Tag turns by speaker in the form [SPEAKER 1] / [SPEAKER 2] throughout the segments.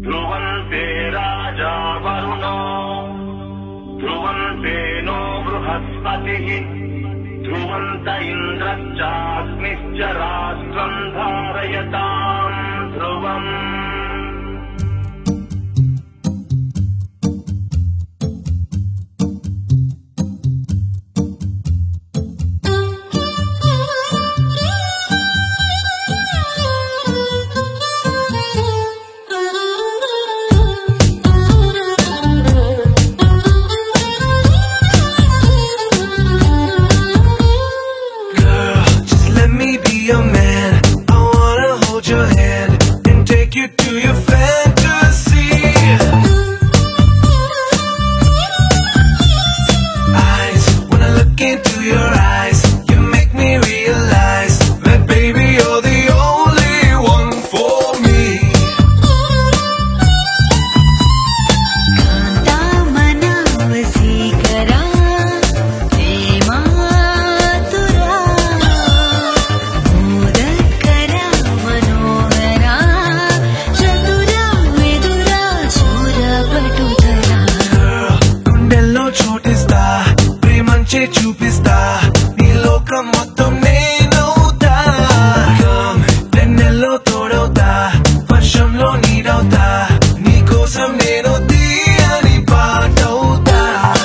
[SPEAKER 1] ध्रुवन्ते राजा वरुणो ध्रुवन्ते नो बृहस्पतिः ध्रुवन्त इन्द्रश्चाग्निश्च राष्ट्रम् धारयताम् ध्रुवम्
[SPEAKER 2] Your man, I wanna hold your hand and take you to your fantasy. Eyes, when I look into your eyes, you make me realize that baby you're the only one for me.
[SPEAKER 3] Kanta manavasikara prema
[SPEAKER 2] చూపిస్తా నీ లోకం మొత్తం నేనవుతా వెన్నెల్లో తోడవుతా వర్షంలో నీడవుతా నీ కోసం నేను తీయని పాటవుతా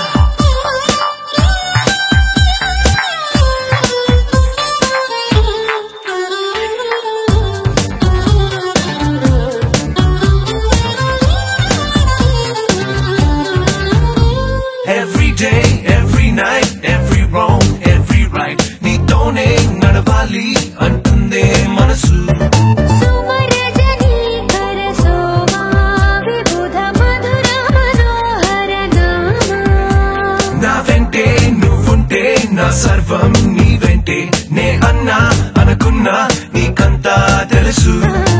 [SPEAKER 2] Every day, every night, every wrong, every right, నీతోనే నడవాలి అంటుందే మనసు. నా వెంటే నువ్వుంటే నా సర్వం నీ వెంటే నే అన్నా అనుకున్నా నీకంతా తెలుసు.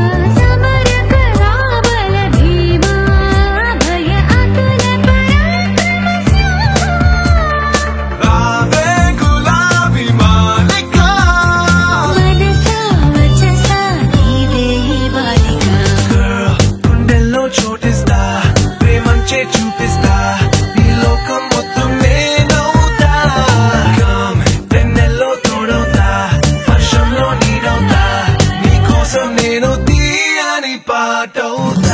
[SPEAKER 2] చూపిస్తా నీ లోకం మొత్తం నేనవుతా వెన్నెల్లో తోడవుతా వర్షంలో నీడవుతా నీ కోసం నేను తీయని పాటవుతా.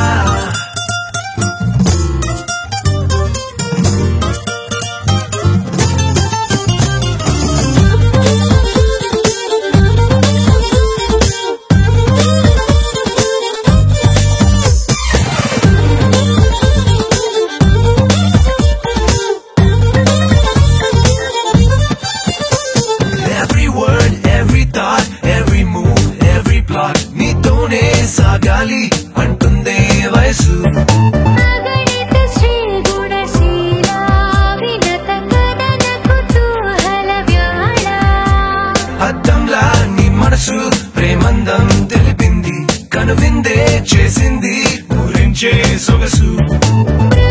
[SPEAKER 2] నీతోనే సాగాలి అంటుందే వయసు. అద్దంలా నీ మనసు ప్రేమందం తెలిపింది కనువిందే చేసింది ఊరించే సొగసు.